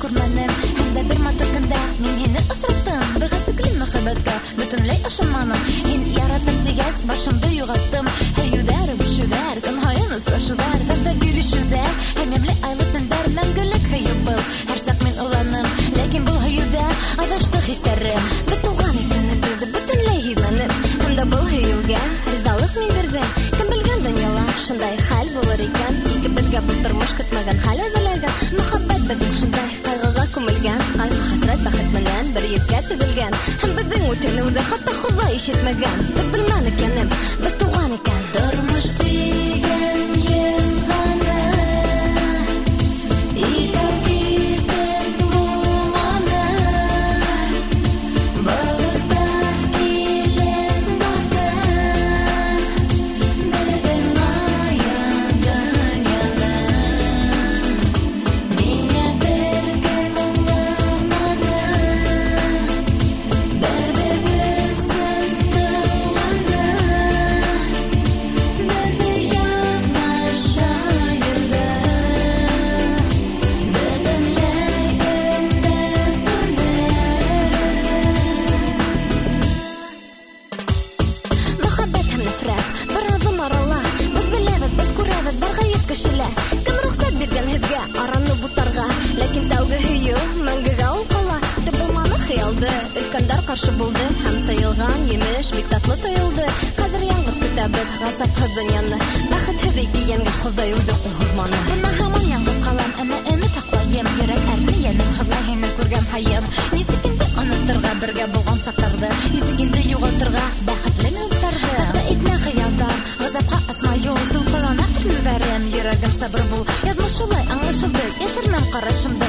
күрмәнем. Һәм дә бер матур көндә мин һине осраттым. Быга тиклем мөхәббәткә бөтенләй ышанманым. Һин яратам дигәс, башымды югаттым. Һәйүдәр, бишүдәр, көнһайын осрашулар, вәгъдә биришүдәр, һәм ямьле айлы төндәр мәңгелек һөеп был. Һәр сак мин уланым, ләкин бу һөюдә адашты хисләрем. Бер туган икәнне белде, бөтенләй һөймәнем. Һәм дә был һөюгә ризалык мин бирдем. Кем белгән дөньяла шундай хәл булыр икән. Икебезгә бу тормыш көтмәгән хәл әзерләгән. Мөхәббәт беҙҙең шундай ҡайғыға күмелгән. Ҡайғы хәсрәт бәхет менән бер ергә тегелгән. Һәм беҙҙең үтенеүҙе хатта Хоҙа ишетмәгән. Беҙ белмәнек янем, беҙ туған икән. Тормош тигән йылғаны итәр китеп булманы. Балыҡтар килеп баҫты беҙҙең маян донъяны. Миңә бер кем аңламаны. Бер-беребеҙ сынтылғаны. Беҙҙе яҙмаша йөрҙө. Бөтөнләй өндәп торҙо. Мөхәббәт һәм нәфрәт бер аҙым арала. Беҙ беләбеҙ, беҙ күрәбеҙ бар ғәйеп кешелә. Кем рөхсәт биргән һеҙгә араны бутарға? Ләкин тәүге һөйөү мәңгегә ул ҡала. Төп булманы хыялды, өлкәндәр ҡаршы булды. Һәм тыйылған емеш бик татлы тойолдо. Хәҙер яңғыҙ көтәбеҙ ғазапһыҙ донъяны. Бәхетһеҙ ике йәнгә Хоҙай үҙе ҡуһырманы. Бына һаман яңғыҙ ҡалам, әммә өмөт һаҡлайым. Йөрәк әрнейәнем, Хоҙай һине күргән һайын. Нисек инде оноттарға бергә булған саҡтарҙы? Нисек инде юғалтырға бәхетле минуттарҙы? Вәғәҙә итмә хыялдар, ғазапҡа асма юл. Тулҡылана ирмәләрем, йөрәгем сабыр бул. Яҙмыш шулай аңлашылды, йәшермәм ҡарашымды.